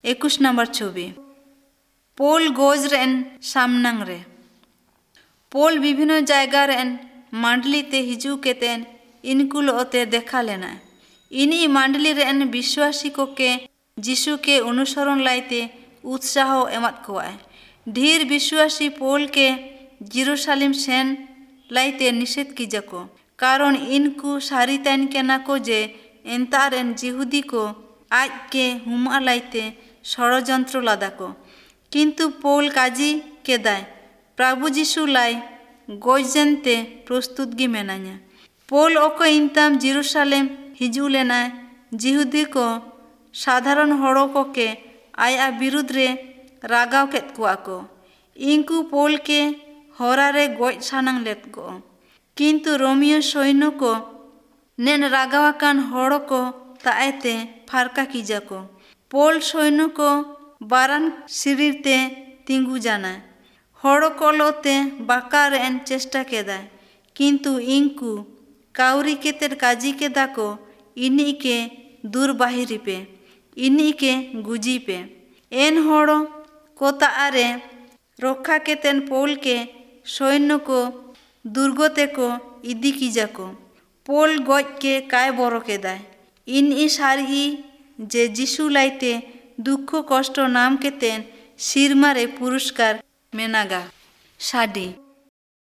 21 number छवि पोल गोज रेन सामनांग रे पोल विभिन्न जायगा रेन मांडली ते हिजू केतेन इनकु लोते देखा लेना इनी मांडली रेन विश्वासी को के जिसु के अनुसरण लाइते उत्साह एमत कोआय ढेर विश्वासी पोल के जेरूशलेम सेन लाइते निषेध की जको कारण इनकु सारी तैन के ना को जे एंतारेन जिहुदी को आज के हुमा लाइते षड़यंत्र लादा को किंतु पोल काजी केदाय प्रभु जिसु लाई गोजनते प्रस्तुत गी मेना냐 पोल ओको इंताम जेरूशलेम हिजू लेना जिहुदी को साधारण हड़ो को के आया विरुद्ध रे रागाव केत कुआ को इनकु पोल के होरा रे गोज सानांग लेत को किंतु रोमियो सैन्य को नेन रागावाकान हड़ो को ताएते फारका कीजा को पोल सैन्य को बारान सिरिरते तिंगु जाना हड़ो को लोते बाकार एन चेष्टा केदा किंतु इनकु काउरी के तेर काजी केदा को इन्हीं के दूर बाहिरी पे इन्हीं के गुजी पे एन हड़ो को तारे रखा के तेन पोल के सैन्य को दुर्गते को इदी कीजा को पोल गोज के काय बोरो केदा इन सारी जे जिसु लाइते दुख कष्ट नाम के तेन सिरमारे पुरस्कार मेनागा साडी